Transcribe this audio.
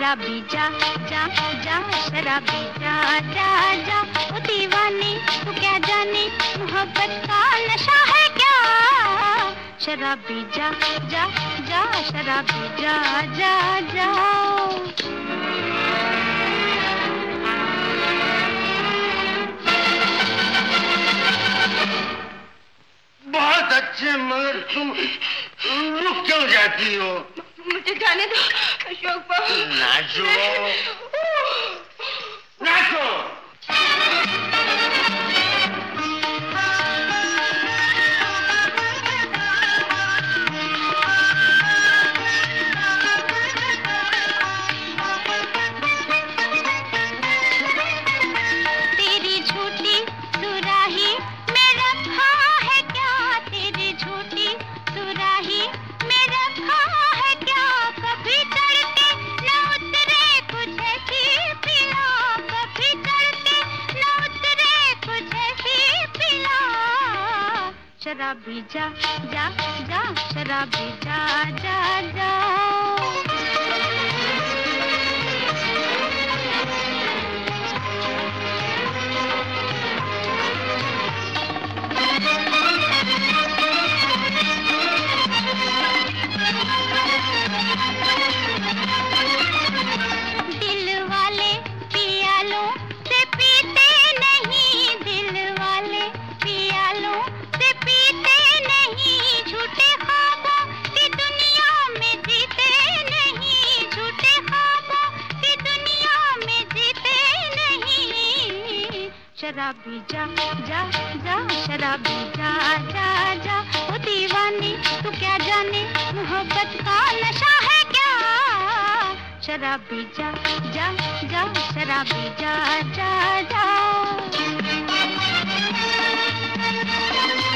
शराबी जा जा जा, शराबी जा जा जा। ओ दीवानी तू क्या जाने मोहब्बत का नशा है क्या। शराबी जा जा जा, शराबी जा जा जा। बहुत अच्छे, मगर तुम रुक क्यों जाती हो। मुझे जाने दो अशोक बाबू। नाचो नाचो। तेरी झूठी सुराही में रखा है क्या, तेरी झूठी सुराही में रखा है क्या। कभी चढ़ते न उतरे कुछ ऐसी पिला, कभी चढ़ते न उतरे कुछ ऐसी पिला। शराबी जा जा जा, शराबी जा जा जा। दिल वाले पियालों से पीते नहीं, दिल वाले पियालों से पीते नहीं। झूठे ख्वाबों की दुनिया में जीते नहीं, झूठे ख्वाबों की दुनिया में जीते नहीं। शराबी जा जा जा, शराबी जा जा जा। ओ दीवानी तू क्या जाने मोहब्बत का नशा है क्या। शराबी जा जा जा, शराबी जा जा जा।